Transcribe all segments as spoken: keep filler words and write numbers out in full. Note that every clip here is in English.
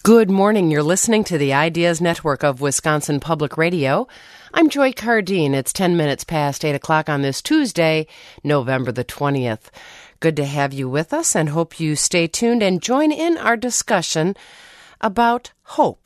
Good morning. You're listening to the Ideas Network of Wisconsin Public Radio. I'm Joy Cardine. It's ten minutes past eight o'clock on this Tuesday, November the twentieth. Good to have you with us and hope you stay tuned and join in our discussion about hope.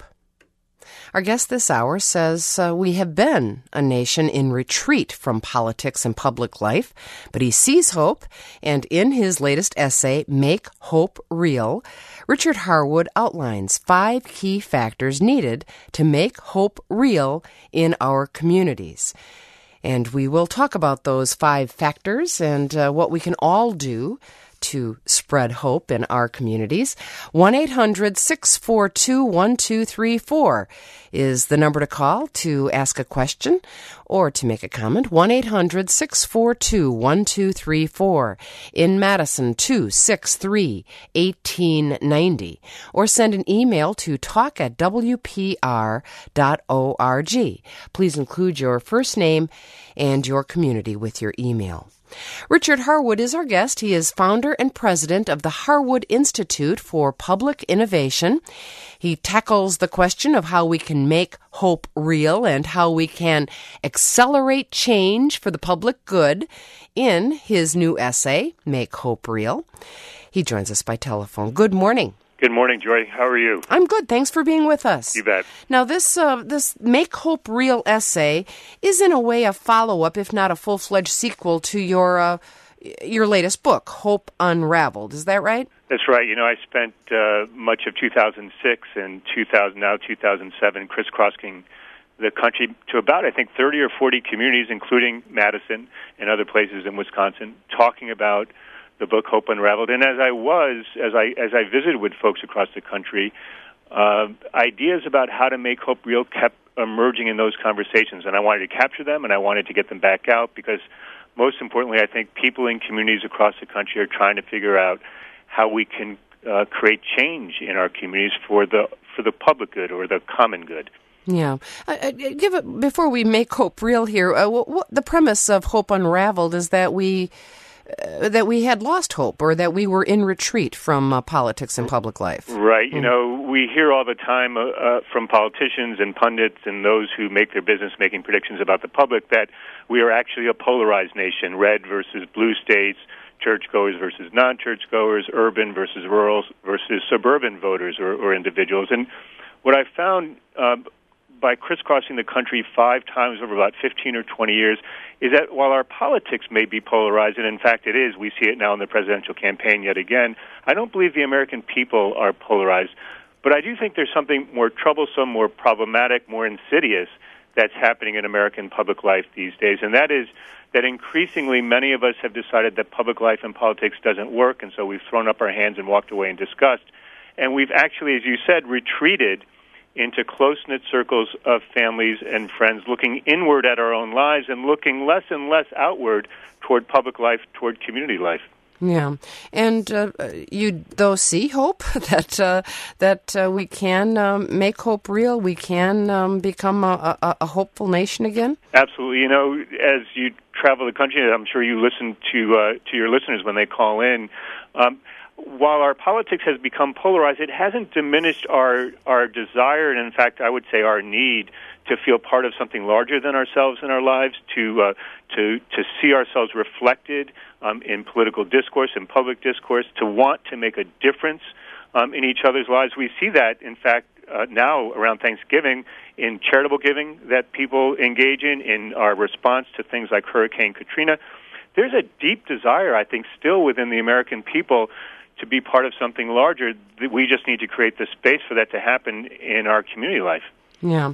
Our guest this hour says uh, we have been a nation in retreat from politics and public life, but he sees hope, and in his latest essay, Make Hope Real, Richard Harwood outlines five key factors needed to make hope real in our communities. And we will talk about those five factors and uh, what we can all do to spread hope in our communities. one eight hundred six four two one two three four is the number to call to ask a question or to make a comment. one eight hundred six four two one two three four. In Madison, two six three one eight nine zero. Or send an email to talk at w p r dot org. Please include your first name and your community with your email. Richard Harwood is our guest. He is founder and president of the Harwood Institute for Public Innovation. He tackles the question of how we can make hope real and how we can accelerate change for the public good in his new essay, Make Hope Real. He joins us by telephone. Good morning. Good morning, Joy. How are you? I'm good. Thanks for being with us. You bet. Now, this uh, this Make Hope Real essay is in a way a follow-up, if not a full-fledged sequel to your uh, your latest book, Hope Unraveled. Is that right? That's right. You know, I spent uh, much of two thousand six and two thousand, now two thousand seven crisscrossing the country to about, I think, thirty or forty communities, including Madison and other places in Wisconsin, talking about the book Hope Unraveled. And as I was, as I as I visited with folks across the country, uh, ideas about how to make hope real kept emerging in those conversations. And I wanted to capture them, and I wanted to get them back out because, most importantly, I think people in communities across the country are trying to figure out how we can uh, create change in our communities for the for the public good or the common good. Yeah. Uh, give it, before we make hope real here, uh, what, what, the premise of Hope Unraveled is that we Uh, that we had lost hope or that we were in retreat from uh, politics and public life. Right. You know, we hear all the time uh, uh, from politicians and pundits and those who make their business making predictions about the public that we are actually a polarized nation, red versus blue states, churchgoers versus non-churchgoers, urban versus rural versus suburban voters or, or individuals. And what I found uh, by crisscrossing the country five times over about fifteen or twenty years is that while our politics may be polarized, and in fact it is, we see it now in the presidential campaign yet again, I don't believe the American people are polarized. But I do think there's something more troublesome, more problematic, more insidious that's happening in American public life these days, and that is that increasingly many of us have decided that public life and politics doesn't work, and so we've thrown up our hands and walked away in disgust. And we've actually, as you said, retreated into close-knit circles of families and friends, looking inward at our own lives and looking less and less outward toward public life, toward community life. Yeah, and uh, you, though, see hope that uh, that uh, we can um, make hope real. We can um, become a, a, a hopeful nation again. Absolutely. You know, as you travel the country, I'm sure you listen to uh, to your listeners when they call in. Um, While our politics has become polarized, it hasn't diminished our our desire, and in fact, I would say our need to feel part of something larger than ourselves in our lives, to uh, to to see ourselves reflected um, in political discourse, in public discourse, to want to make a difference um, in each other's lives. We see that, in fact, uh, now around Thanksgiving in charitable giving that people engage in, in our response to things like Hurricane Katrina. There's a deep desire, I think, still within the American people to be part of something larger. We just need to create the space for that to happen in our community life. Yeah.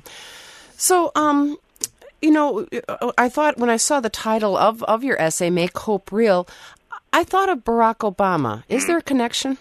So, um, you know, I thought when I saw the title of, of your essay, Make Hope Real, I thought of Barack Obama. Is mm. there a connection?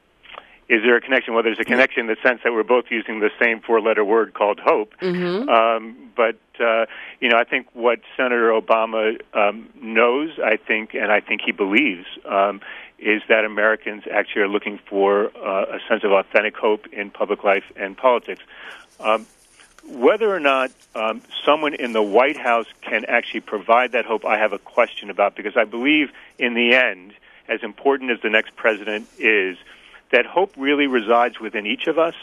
Is there a connection? Well, there's a connection in the sense that we're both using the same four-letter word called hope. Mm-hmm. Um, but, uh, you know, I think what Senator Obama um, knows, I think, and I think he believes, um, is that Americans actually are looking for uh, a sense of authentic hope in public life and politics. Um, whether or not um, someone in the White House can actually provide that hope, I have a question about, because I believe in the end, as important as the next president is, that hope really resides within each of us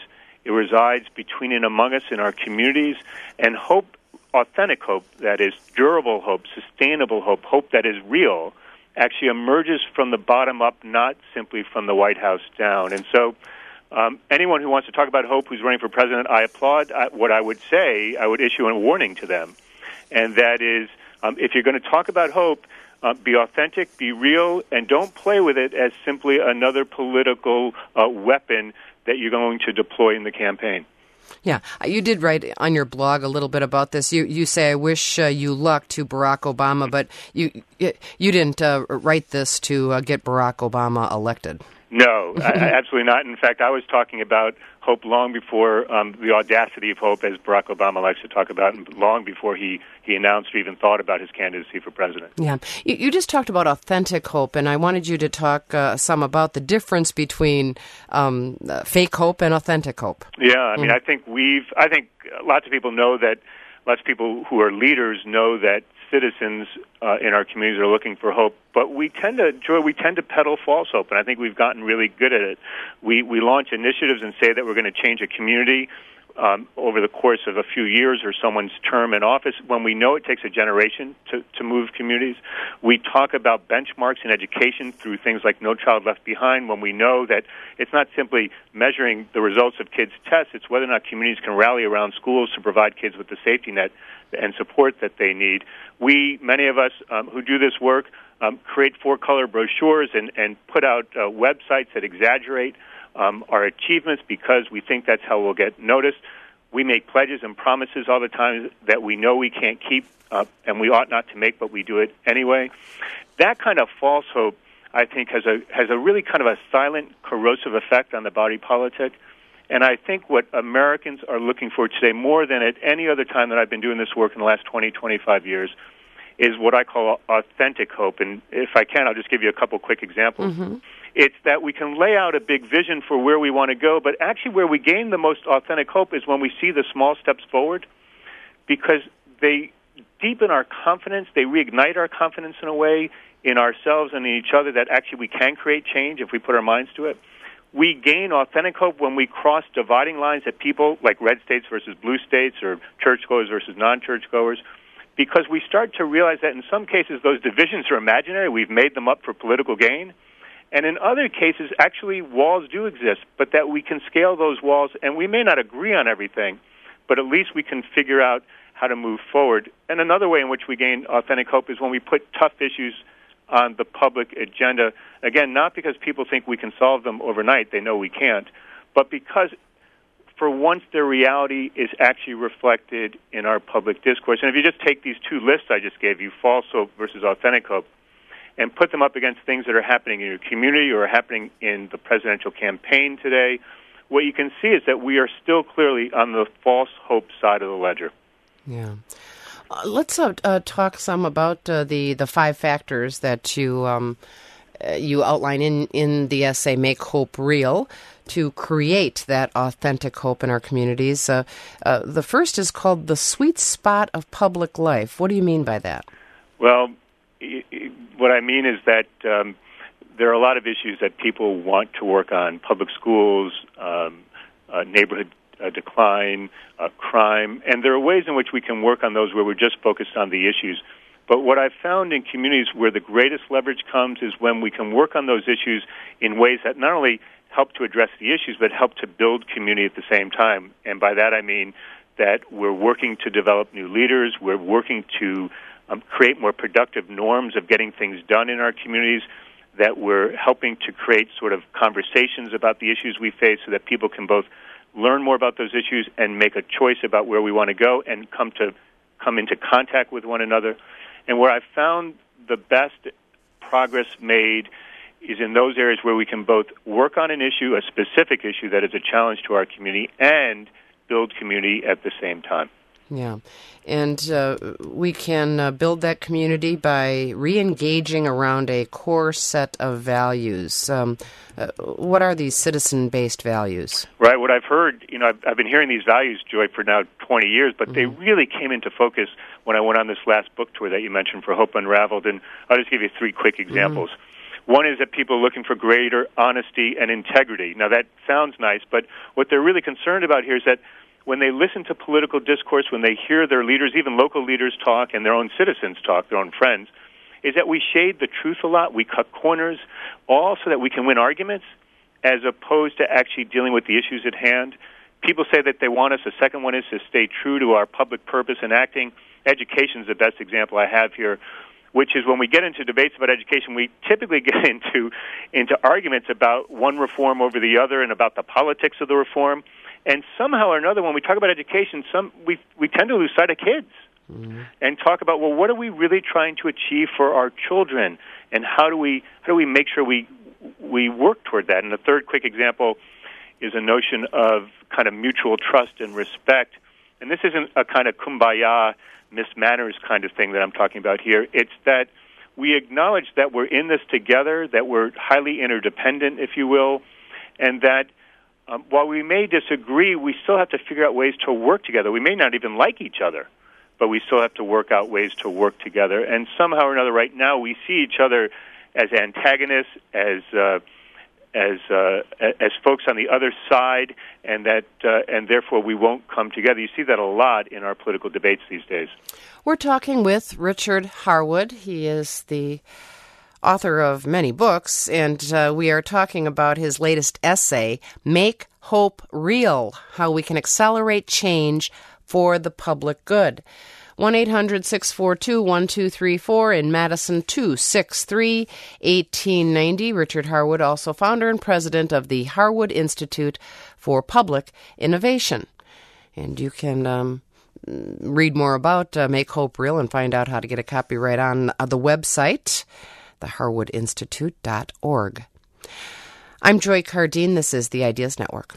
It resides between and among us in our communities, and hope, authentic hope, that is durable hope, sustainable hope, hope that is real, actually emerges from the bottom up, not simply from the White House down. And so um, anyone who wants to talk about hope who's running for president, I applaud. I, what I would say, I would issue a warning to them, and that is, um, if you're going to talk about hope, uh, be authentic, be real, and don't play with it as simply another political uh, weapon that you're going to deploy in the campaign. Yeah, you did write on your blog a little bit about this. You you say, I wish uh, you luck to Barack Obama, but you you didn't uh, write this to uh, get Barack Obama elected. No, I, absolutely not. In fact, I was talking about hope long before um, the audacity of hope, as Barack Obama likes to talk about, and long before he, he announced or even thought about his candidacy for president. Yeah. You, you just talked about authentic hope, and I wanted you to talk uh, some about the difference between um, uh, fake hope and authentic hope. Yeah, I mean, mm. I think we've, I think lots of people know that, lots of people who are leaders know that citizens uh, in our communities are looking for hope, but we tend to, Joy, we tend to peddle false hope, and I think we've gotten really good at it. We we launch initiatives and say that we're going to change a community um, over the course of a few years or someone's term in office, when we know it takes a generation to, to move communities. We talk about benchmarks in education through things like No Child Left Behind, when we know that it's not simply measuring the results of kids' tests, it's whether or not communities can rally around schools to provide kids with the safety net and support that they need. We, many of us um, who do this work, um, create four-color brochures and, and put out uh, websites that exaggerate um, our achievements because we think that's how we'll get noticed. We make pledges and promises all the time that we know we can't keep, uh, and we ought not to make, but we do it anyway. That kind of false hope, I think, has a has a really kind of a silent, corrosive effect on the body politic. And I think what Americans are looking for today, more than at any other time that I've been doing this work in the last twenty, twenty-five years, is what I call authentic hope. And if I can, I'll just give you a couple quick examples. Mm-hmm. It's that we can lay out a big vision for where we want to go, but actually where we gain the most authentic hope is when we see the small steps forward, because they deepen our confidence, they reignite our confidence in a way in ourselves and in each other that actually we can create change if we put our minds to it. We gain authentic hope when we cross dividing lines at people like red states versus blue states or churchgoers versus non-churchgoers, because we start to realize that in some cases those divisions are imaginary. We've made them up for political gain. And in other cases, actually, walls do exist, but that we can scale those walls, and we may not agree on everything, but at least we can figure out how to move forward. And another way in which we gain authentic hope is when we put tough issues on the public agenda. Again, not because people think we can solve them overnight, they know we can't, but because for once their reality is actually reflected in our public discourse. And if you just take these two lists I just gave you, false hope versus authentic hope, and put them up against things that are happening in your community or are happening in the presidential campaign today, what you can see is that we are still clearly on the false hope side of the ledger. Yeah. Uh, let's uh, uh, talk some about uh, the, the five factors that you um, uh, you outline in, in the essay, Make Hope Real, to create that authentic hope in our communities. Uh, uh, the first is called the sweet spot of public life. What do you mean by that? Well, what I mean is that um, there are a lot of issues that people want to work on: public schools, um, uh, neighborhood uh, decline, uh, crime, and there are ways in which we can work on those where we're just focused on the issues. But what I've found in communities where the greatest leverage comes is when we can work on those issues in ways that not only help to address the issues, but help to build community at the same time. And by that I mean that we're working to develop new leaders, we're working to Um, create more productive norms of getting things done in our communities, that we're helping to create sort of conversations about the issues we face so that people can both learn more about those issues and make a choice about where we want to go and come to come into contact with one another. And where I've found the best progress made is in those areas where we can both work on an issue, a specific issue that is a challenge to our community, and build community at the same time. Yeah, and uh, we can uh, build that community by re-engaging around a core set of values. Um, uh, what are these citizen-based values? Right, what I've heard, you know, I've, I've been hearing these values, Joy, for now twenty years, but mm-hmm. they really came into focus when I went on this last book tour that you mentioned for Hope Unraveled, and I'll just give you three quick examples. Mm-hmm. One is that people are looking for greater honesty and integrity. Now, that sounds nice, but what they're really concerned about here is that when they listen to political discourse, when they hear their leaders, even local leaders talk, and their own citizens talk, their own friends, is that we shade the truth a lot, we cut corners, all so that we can win arguments, as opposed to actually dealing with the issues at hand. People say that they want us. The second one is to stay true to our public purpose in acting. Education is the best example I have here, which is when we get into debates about education, we typically get into into arguments about one reform over the other and about the politics of the reform. And somehow or another, when we talk about education, some we we tend to lose sight of kids. Mm-hmm. And talk about, well, what are we really trying to achieve for our children, and how do we how do we make sure we we work toward that? And the third quick example is a notion of kind of mutual trust and respect. And this isn't a kind of kumbaya, Miss Manners kind of thing that I'm talking about here. It's that we acknowledge that we're in this together, that we're highly interdependent, if you will, and that um, while we may disagree, we still have to figure out ways to work together. We may not even like each other, but we still have to work out ways to work together. And somehow or another, right now, we see each other as antagonists, as uh, as uh, as folks on the other side, and that uh, and therefore we won't come together. You see that a lot in our political debates these days. We're talking with Richard Harwood. He is the author of many books, and uh, we are talking about his latest essay, Make Hope Real, How We Can Accelerate Change for the Public Good. one eight hundred six four two one two three four in Madison, two six three one eight nine zero. Richard Harwood, also founder and president of the Harwood Institute for Public Innovation. And you can um, read more about uh, Make Hope Real and find out how to get a copy right on uh, the website, the harwood institute dot org. I'm Joy Cardine. This is the Ideas Network.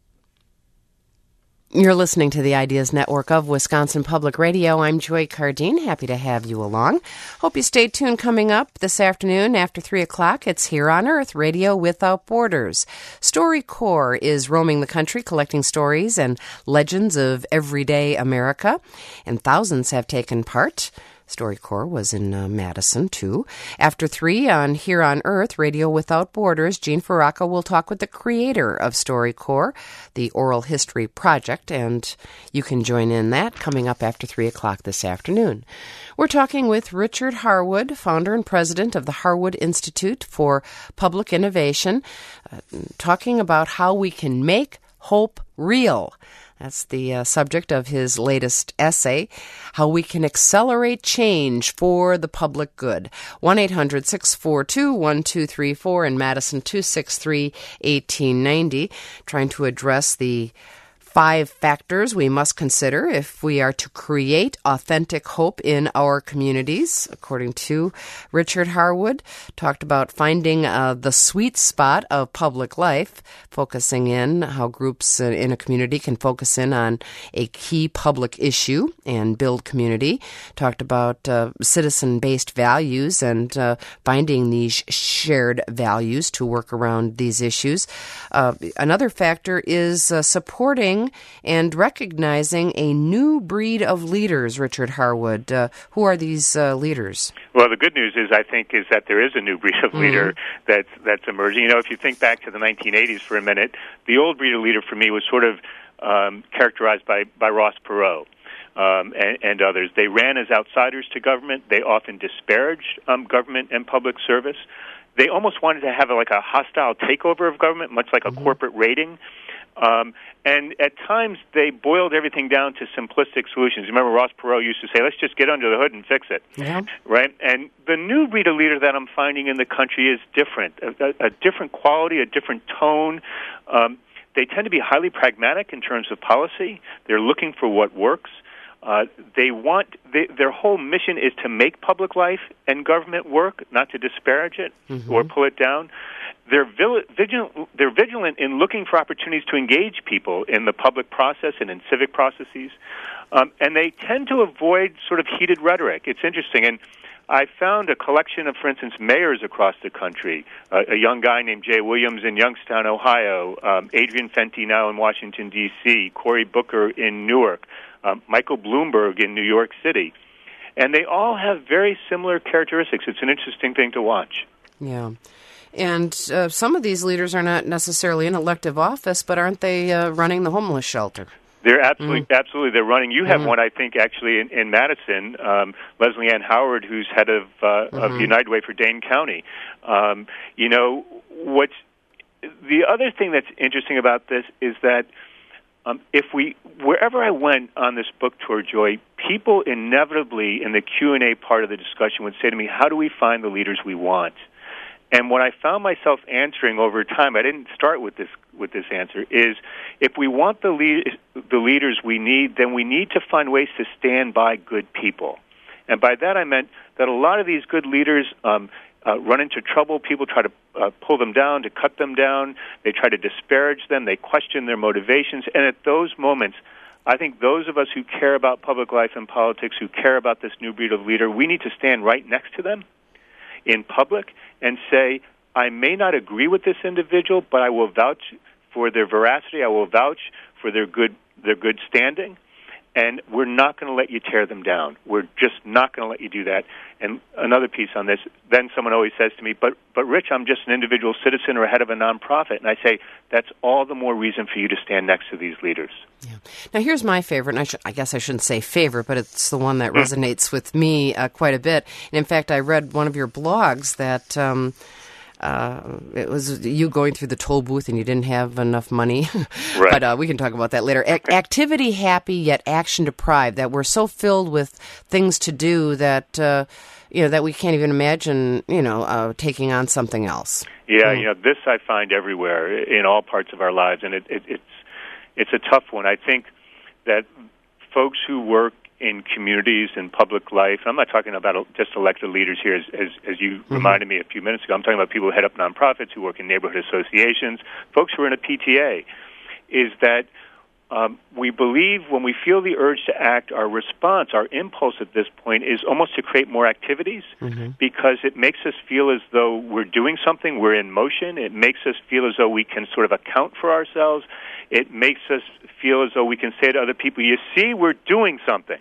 You're listening to the Ideas Network of Wisconsin Public Radio. I'm Joy Cardine. Happy to have you along. Hope you stay tuned. Coming up this afternoon after three o'clock, it's Here on Earth, Radio Without Borders. StoryCorps is roaming the country collecting stories and legends of everyday America, and thousands have taken part. StoryCorps was in uh, Madison, too. After three on Here on Earth, Radio Without Borders, Gene Faraca will talk with the creator of StoryCorps, the Oral History Project, and you can join in that coming up after three o'clock this afternoon. We're talking with Richard Harwood, founder and president of the Harwood Institute for Public Innovation, uh, talking about how we can make hope real. That's the uh, subject of his latest essay, How We Can Accelerate Change for the Public Good. one eight hundred six four two one two three four in Madison, two six three one eight nine zero, trying to address the five factors we must consider if we are to create authentic hope in our communities, according to Richard Harwood. Talked about finding uh, the sweet spot of public life, focusing in how groups in a community can focus in on a key public issue and build community. Talked about uh, citizen-based values and uh, finding these shared values to work around these issues. Uh, another factor is uh, supporting and recognizing a new breed of leaders, Richard Harwood. Uh, who are these uh, leaders? Well, the good news is, I think, is that there is a new breed of leader mm-hmm. that's that's emerging. You know, if you think back to the nineteen eighties for a minute, the old breed of leader for me was sort of um, characterized by, by Ross Perot. Um, and, and others. They ran as outsiders to government. They often disparaged um, government and public service. They almost wanted to have a, like a hostile takeover of government, much like a mm-hmm. corporate raiding. Um, and at times, they boiled everything down to simplistic solutions. Remember, Ross Perot used to say, let's just get under the hood and fix it. Yeah. Right? And the new breed of leader that I'm finding in the country is different, a, a, a different quality, a different tone. Um, they tend to be highly pragmatic in terms of policy. They're looking for what works. Uh, they want they, their whole mission is to make public life and government work, not to disparage it mm-hmm. or pull it down. They're vigilant, they're vigilant in looking for opportunities to engage people in the public process and in civic processes, um, and they tend to avoid sort of heated rhetoric. It's interesting, and I found a collection of, for instance, mayors across the country. Uh, a young guy named Jay Williams in Youngstown, Ohio, um, Adrian Fenty now in Washington, D C, Cory Booker in Newark, um, Michael Bloomberg in New York City. And they all have very similar characteristics. It's an interesting thing to watch. Yeah. And uh, some of these leaders are not necessarily in elective office, but aren't they uh, running the homeless shelter? They're absolutely, mm. absolutely. They're running. You have mm. one, I think, actually in, in Madison, um, Leslie Ann Howard, who's head of uh, mm-hmm. of United Way for Dane County. Um, you know, what's the other thing that's interesting about this is that um, if we, wherever I went on this book tour, Joy, people inevitably in the Q and A part of the discussion would say to me, "How do we find the leaders we want?" And what I found myself answering over time, I didn't start with this with this answer, is if we want the lead, the leaders we need, then we need to find ways to stand by good people. And by that I meant that a lot of these good leaders um, uh, run into trouble. People try to uh, pull them down, to cut them down. They try to disparage them. They question their motivations. And at those moments, I think those of us who care about public life and politics, who care about this new breed of leader, we need to stand right next to them in public and say, I may not agree with this individual, but I will vouch for their veracity. I will vouch for their good their good standing, and we're not going to let you tear them down. We're just not going to let you do that. And another piece on this, then someone always says to me, but, but Rich, I'm just an individual citizen or head of a nonprofit. And I say, that's all the more reason for you to stand next to these leaders. Yeah. Now, here's my favorite, and I, sh- I guess I shouldn't say favorite, but it's the one that mm. resonates with me uh, quite a bit. And in fact, I read one of your blogs that um, uh, it was you going through the toll booth and you didn't have enough money. Right. But uh, we can talk about that later. A- activity happy, yet action deprived, that we're so filled with things to do that, uh, you know, that we can't even imagine, you know, uh, taking on something else. Yeah, mm. you know, this I find everywhere in all parts of our lives, and it, it, it's It's a tough one. I think that folks who work in communities and public life, I'm not talking about just elected leaders here, as, as, as you mm-hmm. reminded me a few minutes ago. I'm talking about people who head up nonprofits, who work in neighborhood associations, folks who are in a P T A, is that um, we believe when we feel the urge to act, our response, our impulse at this point is almost to create more activities mm-hmm. because it makes us feel as though we're doing something, we're in motion. It makes us feel as though we can sort of account for ourselves. It makes us feel as though we can say to other people, you see, we're doing something.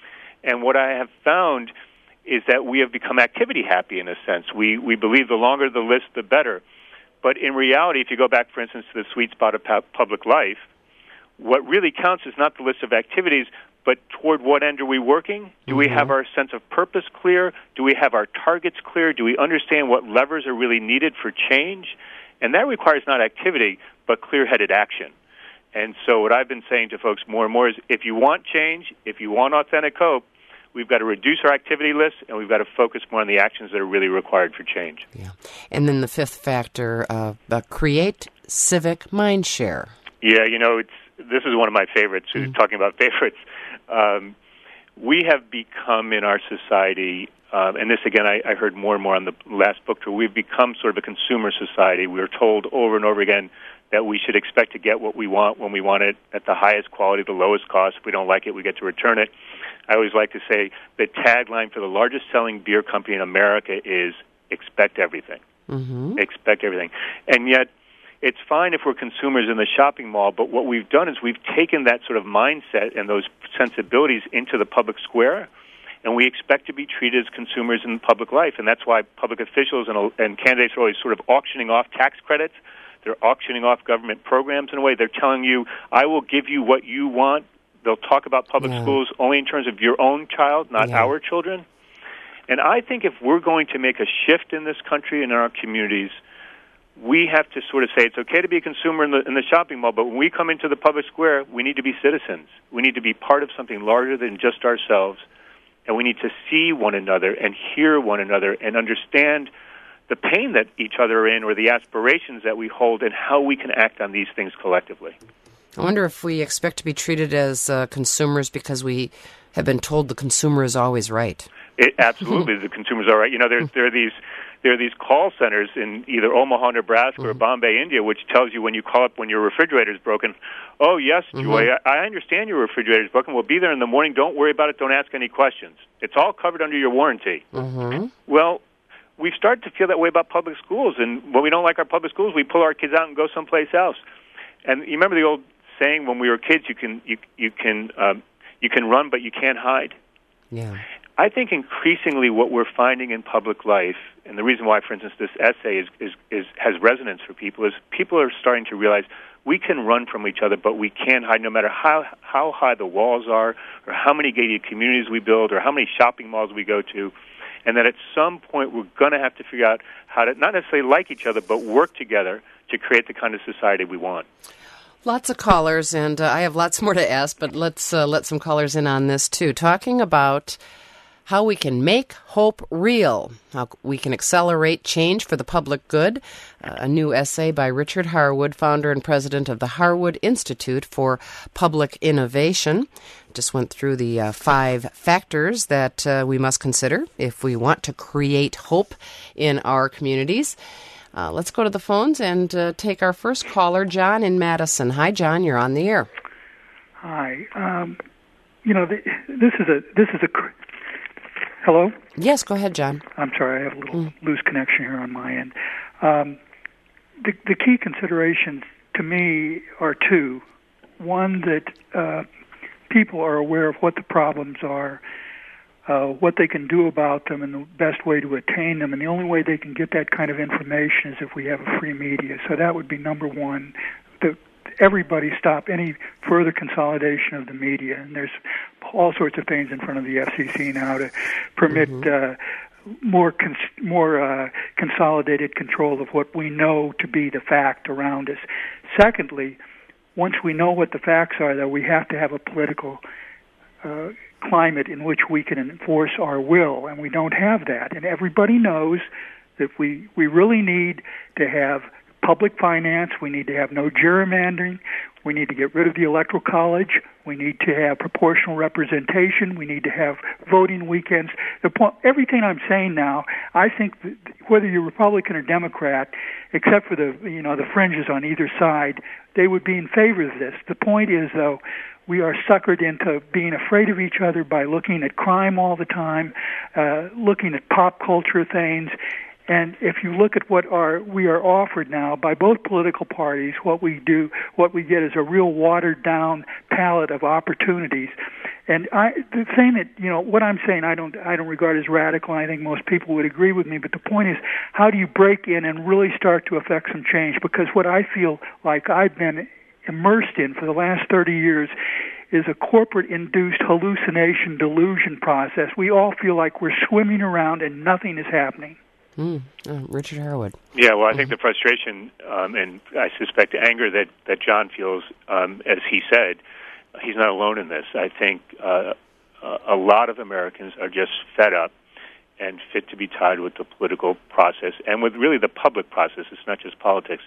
And what I have found is that we have become activity happy in a sense. We we believe the longer the list, the better. But in reality, if you go back, for instance, to the sweet spot of public life, what really counts is not the list of activities, but toward what end are we working? Do mm-hmm. we have our sense of purpose clear? Do we have our targets clear? Do we understand what levers are really needed for change? And that requires not activity, but clear-headed action. And so what I've been saying to folks more and more is if you want change, if you want authentic hope, we've got to reduce our activity list, and we've got to focus more on the actions that are really required for change. Yeah. And then the fifth factor, uh, uh, create civic mindshare. Yeah, you know, it's this is one of my favorites, mm-hmm. talking about favorites. Um, we have become in our society, uh, and this again I, I heard more and more on the last book tour, we've become sort of a consumer society. We're told over and over again that we should expect to get what we want when we want it at the highest quality, the lowest cost. If we don't like it, we get to return it. I always like to say the tagline for the largest selling beer company in America is expect everything. Mm-hmm. Expect everything. And yet, it's fine if we're consumers in the shopping mall, but what we've done is we've taken that sort of mindset and those sensibilities into the public square, and we expect to be treated as consumers in public life. And that's why public officials and, and candidates are always sort of auctioning off tax credits. They're auctioning off government programs in a way. They're telling you, I will give you what you want. They'll talk about public yeah. schools only in terms of your own child, not yeah. our children. And I think if we're going to make a shift in this country and in our communities, we have to sort of say it's okay to be a consumer in the, in the shopping mall, but when we come into the public square, we need to be citizens. We need to be part of something larger than just ourselves, and we need to see one another and hear one another and understand the pain that each other are in or the aspirations that we hold and how we can act on these things collectively. I wonder if we expect to be treated as uh, consumers because we have been told the consumer is always right. It, absolutely, the consumers are right. You know, there, there are these there are these call centers in either Omaha, Nebraska, mm-hmm. or Bombay, India, which tells you when you call up when your refrigerator is broken, oh, yes, Joy, mm-hmm. I, I understand your refrigerator is broken. We'll be there in the morning. Don't worry about it. Don't ask any questions. It's all covered under your warranty. Mm-hmm. Well, we've started to feel that way about public schools, and when we don't like our public schools, we pull our kids out and go someplace else. And you remember the old saying when we were kids, you can you you can um, you can run, but you can't hide. Yeah. I think increasingly what we're finding in public life, and the reason why, for instance, this essay is, is, is has resonance for people, is people are starting to realize we can run from each other, but we can't hide no matter how how high the walls are, or how many gated communities we build, or how many shopping malls we go to, and that at some point we're going to have to figure out how to not necessarily like each other, but work together to create the kind of society we want. Lots of callers, and uh, I have lots more to ask, but let's uh, let some callers in on this, too. Talking about how we can make hope real, how we can accelerate change for the public good. Uh, a new essay by Richard Harwood, founder and president of the Harwood Institute for Public Innovation. Just went through the uh, five factors that uh, we must consider if we want to create hope in our communities. Uh, let's go to the phones and uh, take our first caller, John in Madison. Hi, John. You're on the air. Hi. Um, you know, the, this is a this is a. Hello? Yes, go ahead, John. I'm sorry, I have a little mm. loose connection here on my end. Um, the, the key considerations to me are two. One, that uh, people are aware of what the problems are, uh, what they can do about them, and the best way to attain them. And the only way they can get that kind of information is if we have a free media. So that would be number one. The, everybody stop any further consolidation of the media. And there's all sorts of things in front of the F C C now to permit mm-hmm. uh, more cons- more uh, consolidated control of what we know to be the fact around us. Secondly, once we know what the facts are, though, we have to have a political uh, climate in which we can enforce our will, and we don't have that. And everybody knows that we, we really need to have public finance. We need to have no gerrymandering. We need to get rid of the Electoral College. We need to have proportional representation. We need to have voting weekends. The point, everything I'm saying now, I think that whether you're Republican or Democrat, except for the you know the fringes on either side, they would be in favor of this. The point is, though, we are suckered into being afraid of each other by looking at crime all the time, uh, looking at pop culture things. And if you look at what are we are offered now by both political parties, what we do, what we get is a real watered-down palette of opportunities. And I, the thing that you know, what I'm saying, I don't, I don't regard as radical. I think most people would agree with me. But the point is, how do you break in and really start to affect some change? Because what I feel like I've been immersed in for the last thirty years is a corporate-induced hallucination delusion process. We all feel like we're swimming around and nothing is happening. Mm. Uh, Richard Harwood. Yeah, well, I think the frustration um, and I suspect anger that, that John feels, um, as he said, he's not alone in this. I think uh, a lot of Americans are just fed up and fit to be tied with the political process and with really the public process. It's not just politics.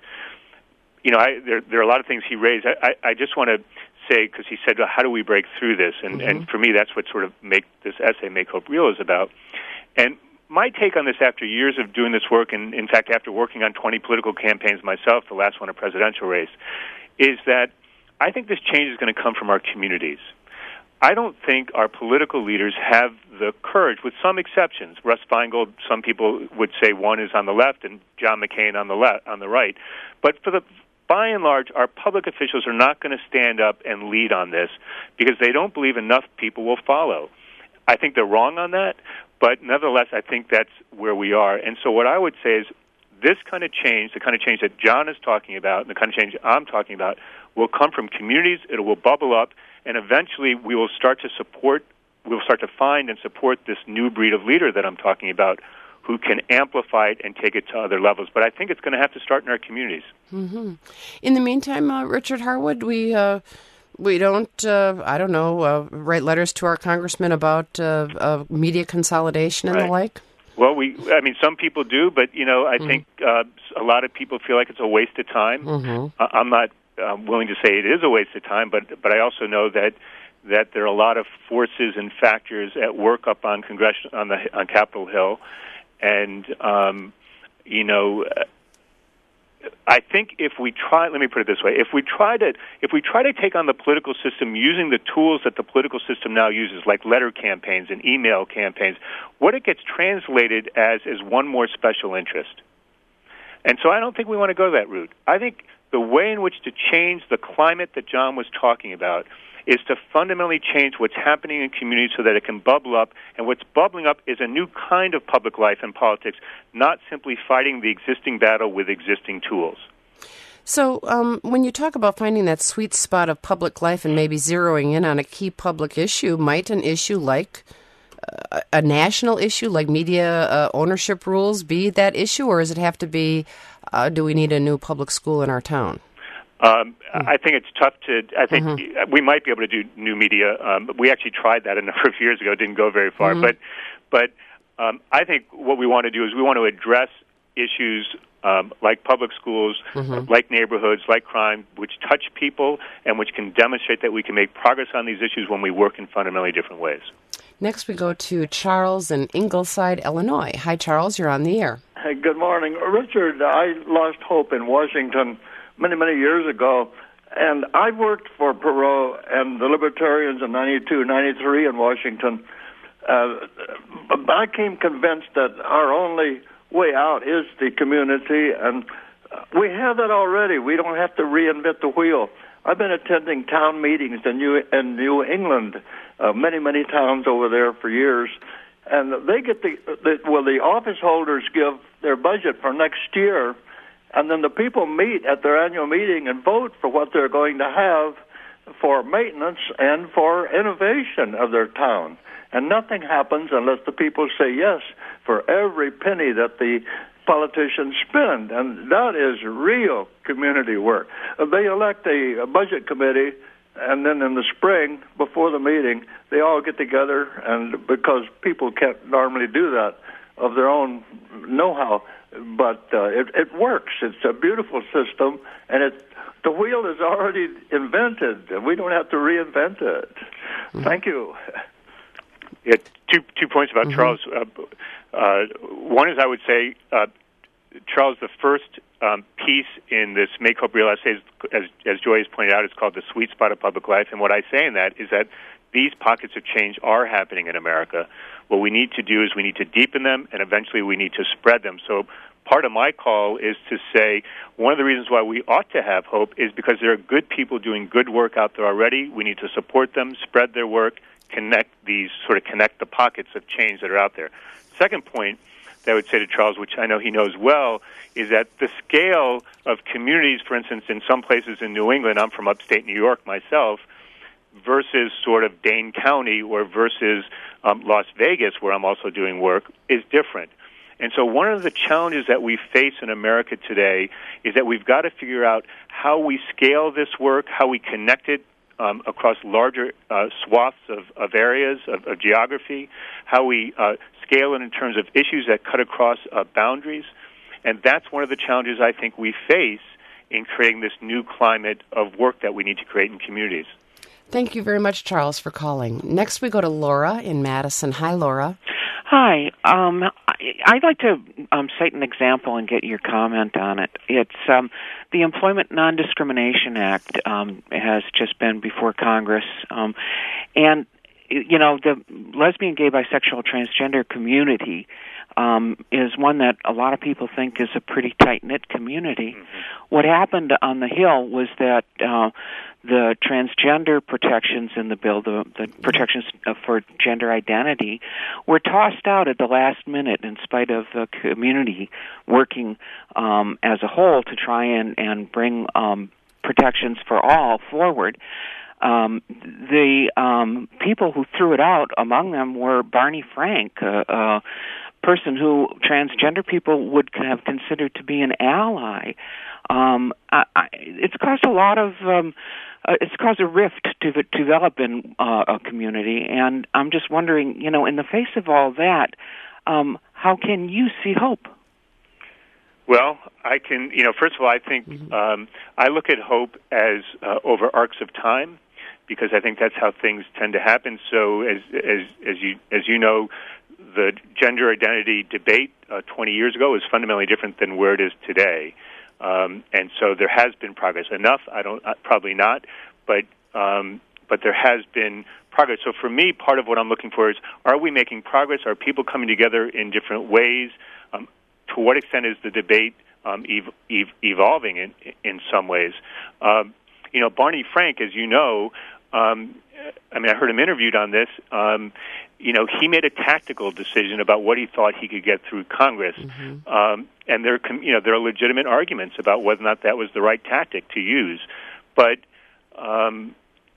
You know, I, there, there are a lot of things he raised. I, I, I just want to say, because he said, well, how do we break through this? And, mm-hmm. and for me, that's what sort of make this essay, Make Hope Real, is about. And my take on this after years of doing this work, and in fact after working on twenty political campaigns myself, the last one a presidential race, is that I think this change is going to come from our communities. I don't think our political leaders have the courage, with some exceptions. Russ Feingold, some people would say one is on the left and John McCain on the left, on the right. But for the by and large, our public officials are not going to stand up and lead on this because they don't believe enough people will follow. I think they're wrong on that, but nevertheless, I think that's where we are. And so what I would say is this kind of change, the kind of change that John is talking about, and the kind of change I'm talking about, will come from communities, it will bubble up, and eventually we will start to support, we will start to find and support this new breed of leader that I'm talking about, who can amplify it and take it to other levels. But I think it's going to have to start in our communities. Mm-hmm. In the meantime, uh, Richard Harwood, we... Uh We don't, uh, I don't know, uh, write letters to our congressman about uh, uh, media consolidation and right. the like? Well, we, I mean, some people do, but, you know, I mm-hmm. think uh, a lot of people feel like it's a waste of time. Mm-hmm. Uh, I'm not um, willing to say it is a waste of time, but but I also know that that there are a lot of forces and factors at work up on Congression on the on Capitol Hill, and um, you know. I think if we try, let me put it this way, if we try to if we try to take on the political system using the tools that the political system now uses, like letter campaigns and email campaigns, what it gets translated as is one more special interest. And so I don't think we want to go that route. I think the way in which to change the climate that John was talking about is to fundamentally change what's happening in communities so that it can bubble up. And what's bubbling up is a new kind of public life and politics, not simply fighting the existing battle with existing tools. So um, when you talk about finding that sweet spot of public life and maybe zeroing in on a key public issue, might an issue like uh, a national issue like media uh, ownership rules be that issue, or does it have to be, uh, do we need a new public school in our town? Um, I think it's tough to, I think mm-hmm. we might be able to do new media. Um, we actually tried that a number of years ago. It didn't go very far. Mm-hmm. But but um, I think what we want to do is we want to address issues um, like public schools, mm-hmm. like neighborhoods, like crime, which touch people and which can demonstrate that we can make progress on these issues when we work in fundamentally different ways. Next we go to Charles in Ingleside, Illinois. Hi, Charles. You're on the air. Hey, good morning. Richard, I lost hope in Washington many, many years ago, and I worked for Perot and the Libertarians in ninety-two, ninety-three in Washington. Uh, I came convinced that our only way out is the community, and we have that already. We don't have to reinvent the wheel. I've been attending town meetings in New, in New England, uh, many, many towns over there for years, and they get the, the, well, the office holders give their budget for next year, and then the people meet at their annual meeting and vote for what they're going to have for maintenance and for innovation of their town. And nothing happens unless the people say yes for every penny that the politicians spend. And that is real community work. They elect a budget committee, and then in the spring, before the meeting, they all get together, and because people can't normally do that of their own know-how, but uh, it, it works. It's a beautiful system, and it, the wheel is already invented, and we don't have to reinvent it. Mm-hmm. Thank you. Yeah, two two points about mm-hmm. Charles. Uh, uh, one is I would say, uh, Charles, the first um, piece in this Make Hope Real essay, as, as Joy has pointed out, is called The Sweet Spot of Public Life. And what I say in that is that these pockets of change are happening in America. What we need to do is we need to deepen them, and eventually we need to spread them. So part of my call is to say one of the reasons why we ought to have hope is because there are good people doing good work out there already. We need to support them, spread their work, connect these, sort of connect the pockets of change that are out there. Second point that I would say to Charles, which I know he knows well, is that the scale of communities, for instance, in some places in New England, I'm from upstate New York myself, versus sort of Dane County or versus um, Las Vegas, where I'm also doing work, is different. And so one of the challenges that we face in America today is that we've got to figure out how we scale this work, how we connect it um, across larger uh, swaths of, of areas, of, of geography, how we uh, scale it in terms of issues that cut across uh, boundaries. And that's one of the challenges I think we face in creating this new climate of work that we need to create in communities. Thank you very much, Charles, for calling. Next, we go to Laura in Madison. Hi, Laura. Hi. Um, I'd like to um, cite an example and get your comment on it. It's um, the Employment Non-Discrimination Act um, has just been before Congress, um, and you know the lesbian, gay, bisexual, transgender community um, is one that a lot of people think is a pretty tight-knit community. Mm-hmm. What happened on the Hill was that uh, the transgender protections in the bill, the, the protections for gender identity, were tossed out at the last minute in spite of the community working um, as a whole to try and, and bring um, protections for all forward. Um, the um, people who threw it out, among them were Barney Frank, a, a person who transgender people would have considered to be an ally. Um, I, I, it's caused a lot of... Um, Uh, it's caused a rift to, to develop in uh, a community, and I'm just wondering, you know, in the face of all that, um, how can you see hope? Well, I can, you know, first of all, I think um, I look at hope as uh, over arcs of time, because I think that's how things tend to happen. So, as as as you as you know, the gender identity debate uh, twenty years ago was fundamentally different than where it is today. Um, and so there has been progress. Enough? I don't. Uh, probably not. But um, but there has been progress. So for me, part of what I'm looking for is: are we making progress? Are people coming together in different ways? Um, to what extent is the debate um, ev- ev- evolving in in some ways. Um, you know, Barney Frank, as you know, um, I mean, I heard him interviewed on this. Um, you know, he made a tactical decision about what he thought he could get through Congress, mm-hmm. um, and there, you know, there are legitimate arguments about whether or not that was the right tactic to use. But, um,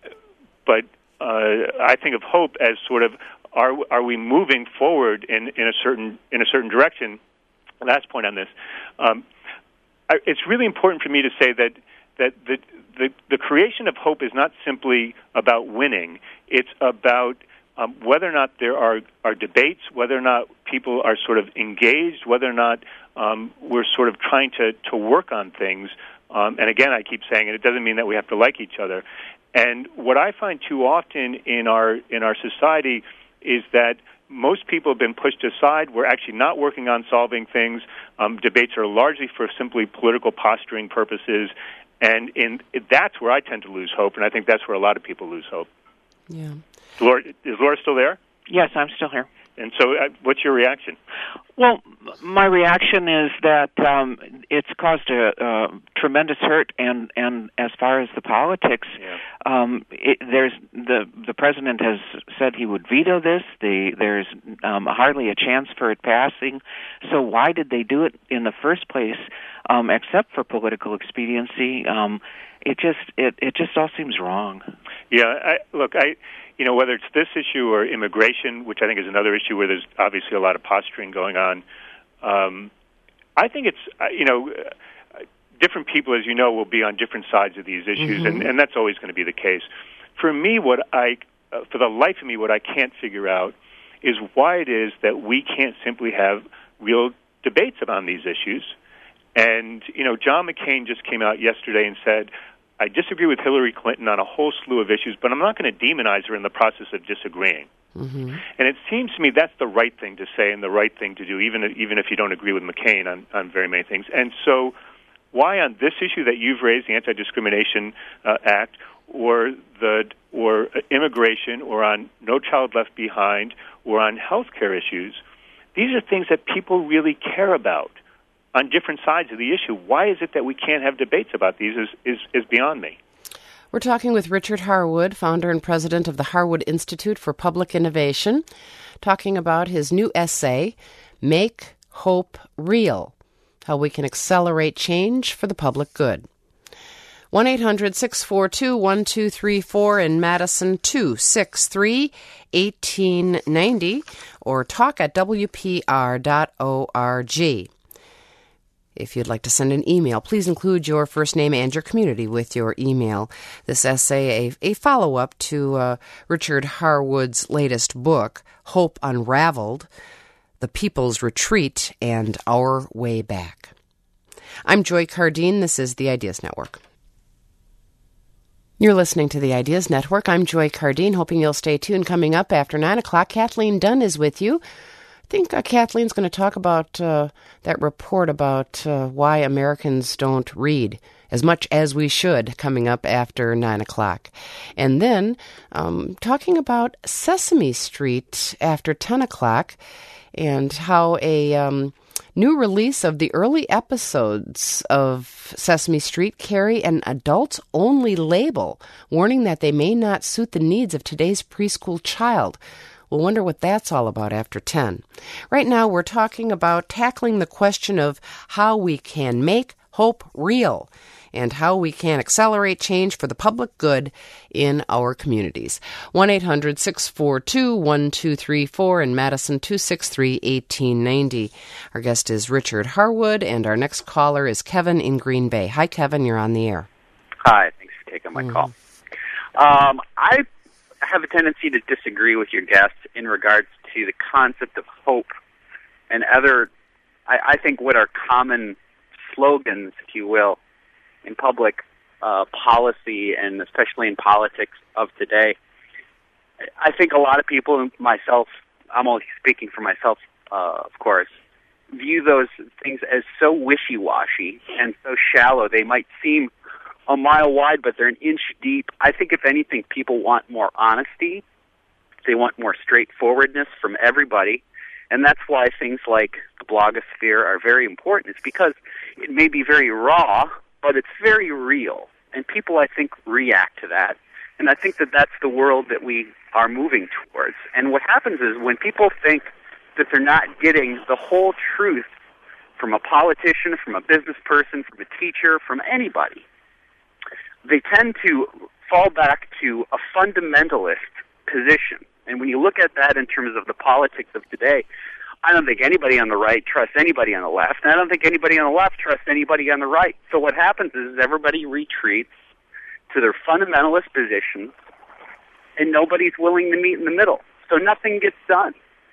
but uh, I think of hope as sort of are are we moving forward in, in a certain in a certain direction? Last point on this, um, I, it's really important for me to say that that the, the the creation of hope is not simply about winning. It's about Um, whether or not there are, are debates, whether or not people are sort of engaged, whether or not um, we're sort of trying to, to work on things. Um, and again, I keep saying it, it doesn't mean that we have to like each other. And what I find too often in our in our society is that most people have been pushed aside. We're actually not working on solving things. Um, debates are largely for simply political posturing purposes. And in, that's where I tend to lose hope, and I think that's where a lot of people lose hope. Yeah. Laura, is Laura still there? Yes, I'm still here. And so uh, what's your reaction? Well, my reaction is that um, it's caused a, a tremendous hurt, and, and as far as the politics, yeah. um, it, there's the the president has said he would veto this. The, there's um, hardly a chance for it passing. So why did they do it in the first place, um, except for political expediency? Um, it just it, it just all seems wrong. Yeah, I, look, I. You know, whether it's this issue or immigration, which I think is another issue where there's obviously a lot of posturing going on, um, I think it's, you know, different people, as you know, will be on different sides of these issues, mm-hmm. and, and that's always going to be the case. For me, what I, uh, for the life of me, what I can't figure out is why it is that we can't simply have real debates about these issues. And, you know, John McCain just came out yesterday and said, I disagree with Hillary Clinton on a whole slew of issues, but I'm not going to demonize her in the process of disagreeing. Mm-hmm. And it seems to me that's the right thing to say and the right thing to do, even even if you don't agree with McCain on, on very many things. And so why on this issue that you've raised, the Anti-Discrimination uh, Act, or the or immigration, or on No Child Left Behind, or on health care issues, these are things that people really care about on different sides of the issue. Why is it that we can't have debates about these is, is, is beyond me. We're talking with Richard Harwood, founder and president of the Harwood Institute for Public Innovation, talking about his new essay, Make Hope Real, How We Can Accelerate Change for the Public Good. one eight hundred six four two one two three four in Madison, two six three one eight nine zero, or talk at w p r dot org. If you'd like to send an email, please include your first name and your community with your email. This essay, a, a follow-up to uh, Richard Harwood's latest book, Hope Unraveled, The People's Retreat and Our Way Back. I'm Joy Cardine. This is the Ideas Network. You're listening to the Ideas Network. I'm Joy Cardine, hoping you'll stay tuned. Coming up after nine o'clock, Kathleen Dunn is with you. I think uh, Kathleen's going to talk about uh, that report about uh, why Americans don't read as much as we should, coming up after nine o'clock. And then um, talking about Sesame Street after ten o'clock and how a um, new release of the early episodes of Sesame Street carry an adults-only label, warning that they may not suit the needs of today's preschool child. We'll wonder what that's all about after ten. Right now, we're talking about tackling the question of how we can make hope real and how we can accelerate change for the public good in our communities. one eight hundred six four two one two three four in Madison, two six three one eight nine zero. Our guest is Richard Harwood, and our next caller is Kevin in Green Bay. Hi, Kevin. You're on the air. Hi. Thanks for taking my mm. call. Um, I have a tendency to disagree with your guest in regards to the concept of hope and other, I, I think, what are common slogans, if you will, in public uh, policy and especially in politics of today. I think a lot of people, myself, I'm only speaking for myself, uh, of course, view those things as so wishy-washy and so shallow. They might seem a mile wide, but they're an inch deep. I think, if anything, people want more honesty. They want more straightforwardness from everybody. And that's why things like the blogosphere are very important. It's because it may be very raw, but it's very real. And people, I think, react to that. And I think that that's the world that we are moving towards. And what happens is when people think that they're not getting the whole truth from a politician, from a business person, from a teacher, from anybody, they tend to fall back to a fundamentalist position. And when you look at that in terms of the politics of today, I don't think anybody on the right trusts anybody on the left, and I don't think anybody on the left trusts anybody on the right. So what happens is everybody retreats to their fundamentalist position, and nobody's willing to meet in the middle. So nothing gets done.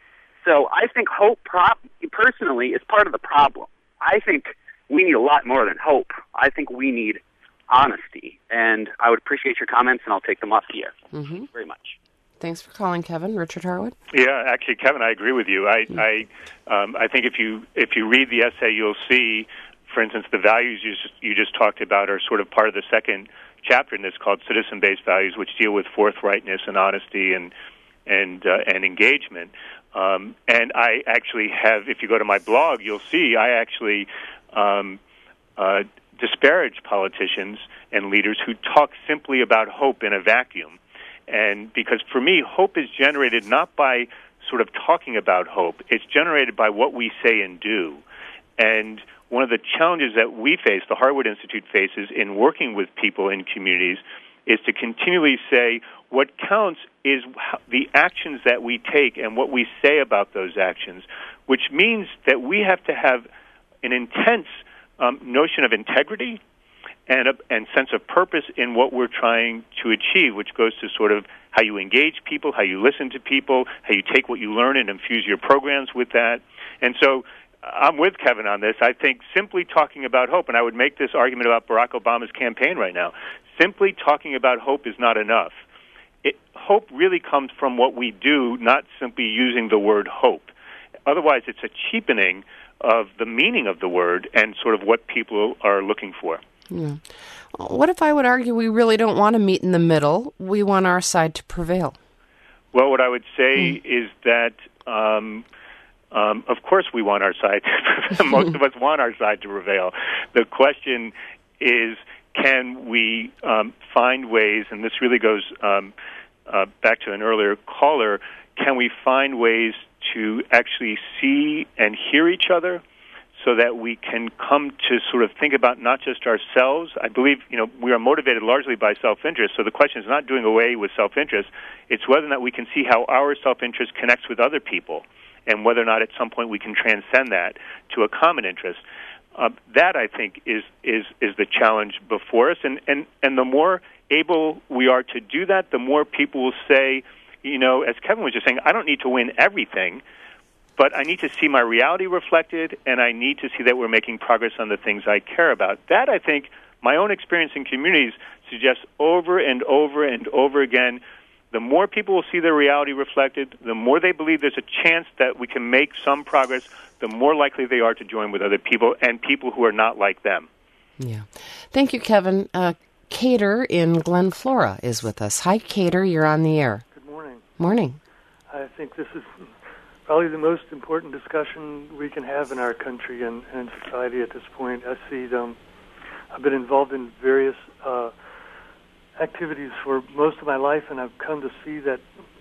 So I think hope, prop, personally, is part of the problem. I think we need a lot more than hope. I think we need honesty. And I would appreciate your comments, and I'll take them up to you. Mm-hmm. Thank you very much. Thanks for calling, Kevin. Richard Harwood? Yeah, actually, Kevin, I agree with you. I I, um, I think if you if you read the essay, you'll see, for instance, the values you just, you just talked about are sort of part of the second chapter in this called Citizen-Based Values, which deal with forthrightness and honesty and and uh, and engagement. Um, and I actually have, if you go to my blog, you'll see I actually um, uh, disparage politicians and leaders who talk simply about hope in a vacuum. And because for me, hope is generated not by sort of talking about hope. It's generated by what we say and do. And one of the challenges that we face, the Harwood Institute faces in working with people in communities, is to continually say what counts is the actions that we take and what we say about those actions, which means that we have to have an intense um, notion of integrity and a and sense of purpose in what we're trying to achieve, which goes to sort of how you engage people, how you listen to people, how you take what you learn and infuse your programs with that. And so I'm with Kevin on this. I think simply talking about hope, and I would make this argument about Barack Obama's campaign right now, simply talking about hope is not enough. It, hope really comes from what we do, not simply using the word hope. Otherwise, it's a cheapening of the meaning of the word and sort of what people are looking for. Yeah. What if I would argue we really don't want to meet in the middle? We want our side to prevail. Well, what I would say mm. is that, um, um, of course, we want our side to prevail. Most of us want our side to prevail. The question is, can we um, find ways, and this really goes um, uh, back to an earlier caller, can we find ways to actually see and hear each other, so that we can come to sort of think about not just ourselves. I believe, you know, we are motivated largely by self-interest, so the question is not doing away with self-interest. It's whether or not we can see how our self-interest connects with other people, and whether or not at some point we can transcend that to a common interest. Uh, that, I think, is is is the challenge before us, and, and, and the more able we are to do that, the more people will say, you know, as Kevin was just saying, I don't need to win everything, but I need to see my reality reflected, and I need to see that we're making progress on the things I care about. That, I think, my own experience in communities suggests over and over and over again, the more people will see their reality reflected, the more they believe there's a chance that we can make some progress, the more likely they are to join with other people and people who are not like them. Yeah. Thank you, Kevin. Uh, Cater in Glen Flora is with us. Hi, Cater. You're on the air. Good morning. Morning. I think this is probably the most important discussion we can have in our country and, and society at this point. I see them. I've been involved in various uh, activities for most of my life, and I've come to see that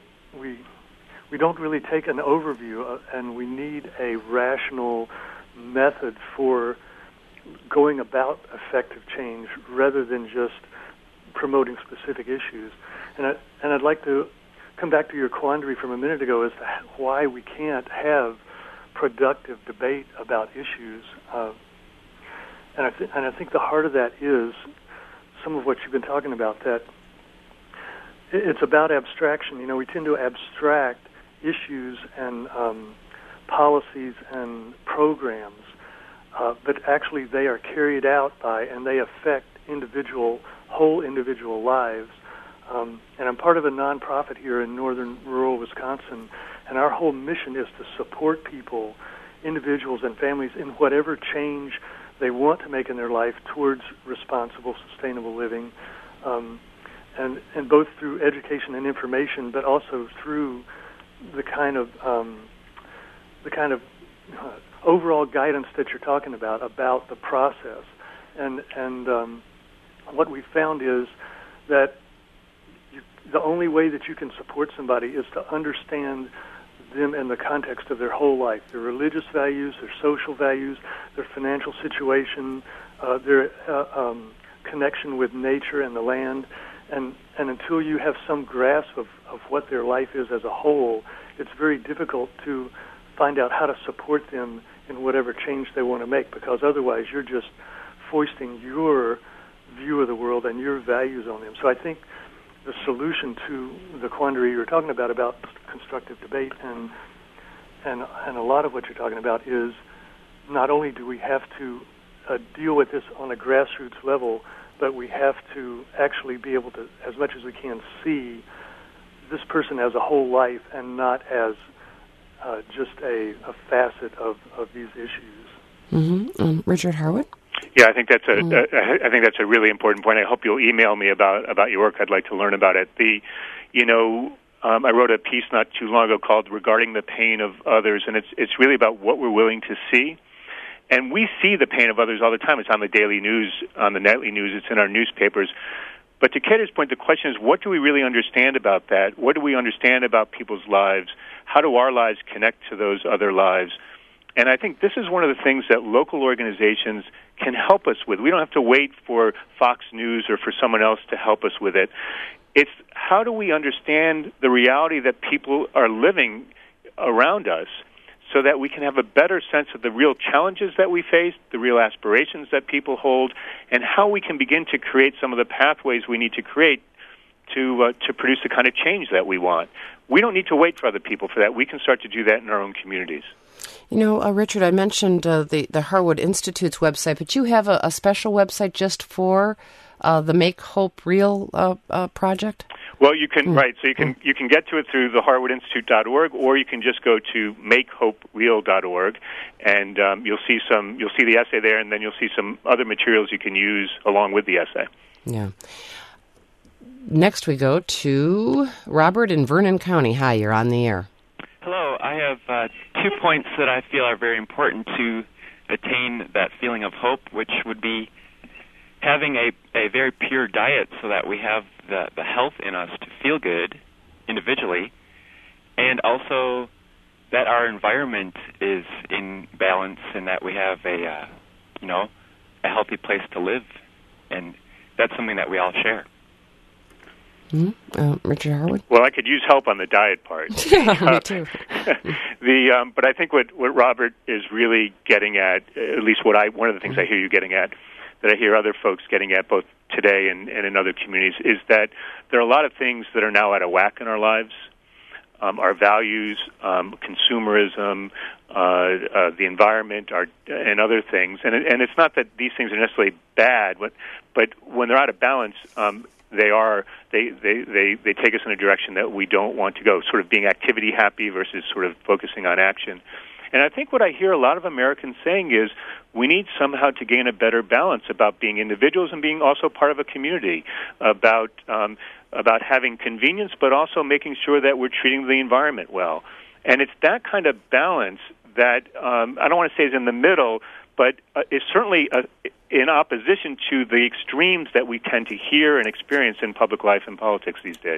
we we don't really take an overview, uh, and we need a rational method for going about effective change rather than just promoting specific issues. And I, and I'd like to come back to your quandary from a minute ago as to why we can't have productive debate about issues. Uh, and, I th- and I think the heart of that is some of what you've been talking about, that it's about abstraction. You know, we tend to abstract issues and um, policies and programs, uh, but actually they are carried out by and they affect individual, whole individual lives. Um, and I'm part of a nonprofit here in northern rural Wisconsin, and our whole mission is to support people, individuals and families, in whatever change they want to make in their life towards responsible, sustainable living, um, and, and both through education and information, but also through the kind of um, the kind of uh, overall guidance that you're talking about, about the process. And, and um, what we found is that you, the only way that you can support somebody is to understand them in the context of their whole life, their religious values, their social values, their financial situation, uh, their uh, um, connection with nature and the land. And, and until you have some grasp of, of what their life is as a whole, it's very difficult to find out how to support them in whatever change they want to make, because otherwise you're just foisting your view of the world and your values on them. So I think the solution to the quandary you're talking about, about constructive debate, and and and a lot of what you're talking about is not only do we have to uh, deal with this on a grassroots level, but we have to actually be able to, as much as we can, see this person as a whole life and not as uh, just a, a facet of, of these issues. Mm-hmm. Um, Richard Harwood? Yeah, I think that's a, a I think that's a really important point. I hope you'll email me about about your work. I'd like to learn about it. The, you know, um, I wrote a piece not too long ago called "Regarding the Pain of Others," and it's it's really about what we're willing to see. And we see the pain of others all the time. It's on the daily news, on the nightly news. It's in our newspapers. But to Keda's point, the question is, what do we really understand about that? What do we understand about people's lives? How do our lives connect to those other lives? And I think this is one of the things that local organizations can help us with. We don't have to wait for Fox News or for someone else to help us with it. It's how do we understand the reality that people are living around us so that we can have a better sense of the real challenges that we face, the real aspirations that people hold, and how we can begin to create some of the pathways we need to create to uh, to produce the kind of change that we want. We don't need to wait for other people for that. We can start to do that in our own communities. You know, uh, Richard, I mentioned uh, the, the Harwood Institute's website, but you have a, a special website just for uh, the Make Hope Real uh, uh, project? Well, you can, mm. right, so you can mm. you can get to it through the harwood institute dot org, or you can just go to make hope real dot org, and um, you'll see some, you'll see the essay there, and then you'll see some other materials you can use along with the essay. Yeah. Next we go to Robert in Vernon County. Hi, you're on the air. Hello, I have uh, two points that I feel are very important to attain that feeling of hope, which would be having a, a very pure diet so that we have the, the health in us to feel good individually, and also that our environment is in balance and that we have a, uh, you know, a healthy place to live, and that's something that we all share. Mm-hmm. Uh, Richard Harwood? Well, I could use help on the diet part. Yeah, me too. the um, but I think what, what Robert is really getting at, at least what I one of the things I hear you getting at, that I hear other folks getting at both today and, and in other communities, is that there are a lot of things that are now out of whack in our lives. Um, our values, um, consumerism, uh, uh, the environment, our, and other things. And, it, and it's not that these things are necessarily bad, but, but when they're out of balance, um, they are they, they, they, they take us in a direction that we don't want to go, sort of being activity happy versus sort of focusing on action. And I think what I hear a lot of Americans saying is we need somehow to gain a better balance about being individuals and being also part of a community, about um, about having convenience, but also making sure that we're treating the environment well. And it's that kind of balance that um, I don't want to say is in the middle, but uh, is certainly uh, in opposition to the extremes that we tend to hear and experience in public life and politics these days.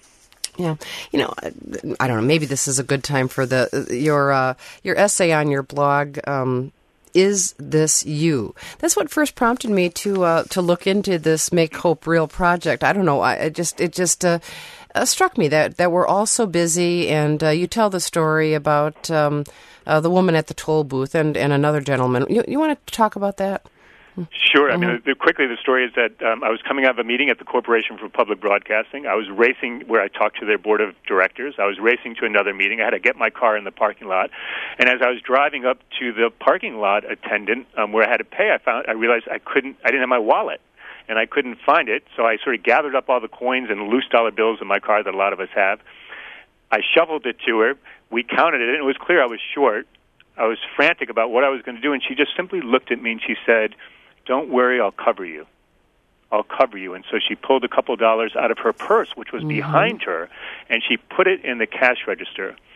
Yeah, you know, I don't know. Maybe this is a good time for the your uh, your essay on your blog. Um, Is this you? That's what first prompted me to uh, to look into this Make Hope Real project. I don't know. I it just it just uh, uh, struck me that, that we're all so busy, and uh, you tell the story about um, uh, the woman at the toll booth and, and another gentleman. You you want to talk about that? Sure. I Mm-hmm. mean, the, quickly, the story is that um, I was coming out of a meeting at the Corporation for Public Broadcasting. I was racing where I talked to their board of directors. I was racing to another meeting. I had to get my car in the parking lot. And as I was driving up to the parking lot attendant um, where I had to pay, I found I realized I couldn't. I didn't have my wallet, and I couldn't find it. So I sort of gathered up all the coins and loose dollar bills in my car that a lot of us have. I shuffled it to her. We counted it, and it was clear I was short. I was frantic about what I was going to do, and she just simply looked at me and she said, "Don't worry, I'll cover you. I'll cover you." And so she pulled a couple dollars out of her purse, which was mm-hmm. behind her, and she put it in the cash register.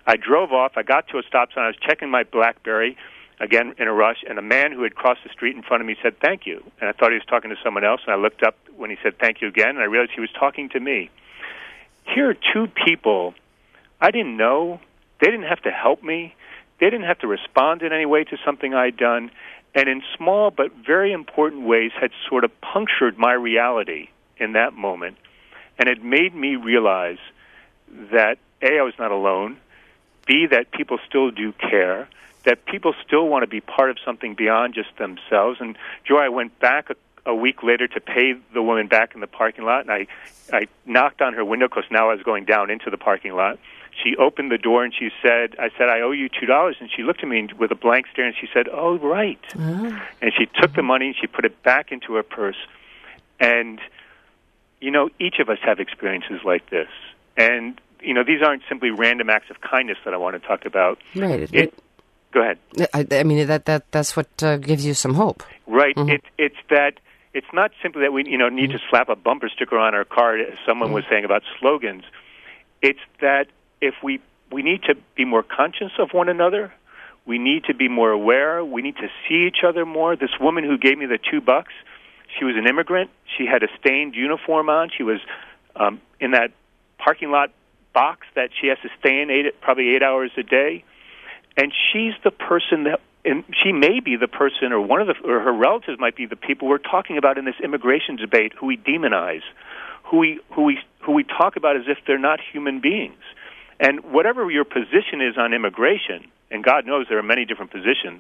I drove off. I got to a stop sign. I was checking my BlackBerry, again in a rush, and a man who had crossed the street in front of me said, "Thank you." And I thought he was talking to someone else, and I looked up when he said, "Thank you" again, and I realized he was talking to me. Here are two people I didn't know. They didn't have to help me. They didn't have to respond in any way to something I'd done, and in small but very important ways had sort of punctured my reality in that moment, and it made me realize that, A, I was not alone, B, that people still do care, that people still want to be part of something beyond just themselves. And, Joy, I went back a, a week later to pay the woman back in the parking lot, and I, I knocked on her window because now I was going down into the parking lot. She opened the door, and she said, I said, "I owe you two dollars." And she looked at me with a blank stare, and she said, "Oh, right." Mm-hmm. And she took the money, and she put it back into her purse. And, you know, each of us have experiences like this. And, you know, these aren't simply random acts of kindness that I want to talk about. Right. It, it, go ahead. I, I mean, that that that's what uh, gives you some hope. Right. Mm-hmm. It, it's that it's not simply that we, you know, need mm-hmm. to slap a bumper sticker on our car, as someone mm-hmm. was saying about slogans. It's that if we we need to be more conscious of one another, we need to be more aware, we need to see each other more. This woman who gave me the two bucks, she was an immigrant. She had a stained uniform on. She was um, in that parking lot box that she has to stay in eight, probably eight hours a day. And she's the person that, and she may be the person, or one of the, or her relatives might be the people we're talking about in this immigration debate, who we demonize, who we who we who we talk about as if they're not human beings. And whatever your position is on immigration, and God knows there are many different positions,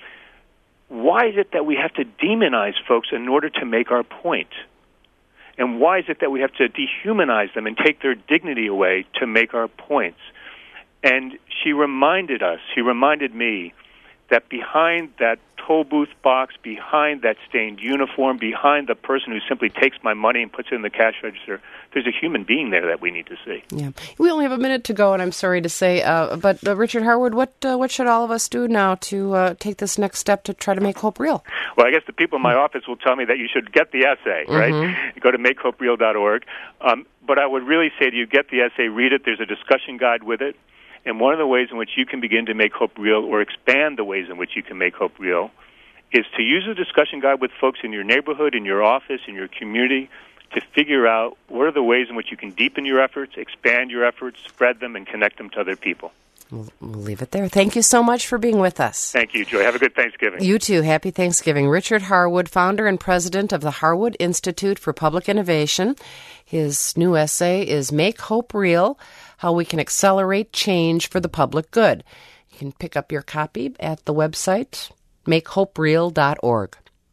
why is it that we have to demonize folks in order to make our point? And why is it that we have to dehumanize them and take their dignity away to make our points? And she reminded us, she reminded me, that behind that toll booth box, behind that stained uniform, behind the person who simply takes my money and puts it in the cash register, there's a human being there that we need to see. Yeah, we only have a minute to go, and I'm sorry to say, uh, but uh, Richard Harwood, what uh, what should all of us do now to uh, take this next step to try to make hope real? Well, I guess the people in my office will tell me that you should get the essay, right? Mm-hmm. Go to make hope real dot org. Um, but I would really say to you, get the essay, read it. There's a discussion guide with it. And one of the ways in which you can begin to make hope real, or expand the ways in which you can make hope real, is to use a discussion guide with folks in your neighborhood, in your office, in your community, to figure out what are the ways in which you can deepen your efforts, expand your efforts, spread them, and connect them to other people. We'll, we'll leave it there. Thank you so much for being with us. Thank you, Joy. Have a good Thanksgiving. You too. Happy Thanksgiving. Richard Harwood, founder and president of the Harwood Institute for Public Innovation. His new essay is Make Hope Real, How We Can Accelerate Change for the Public Good. You can pick up your copy at the website, make hope real dot org.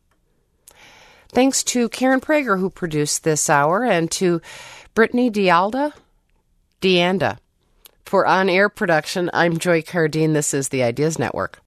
Thanks to Karen Prager, who produced this hour, and to Brittany Dialda, Deanda. For on-air production, I'm Joy Cardine. This is the Ideas Network.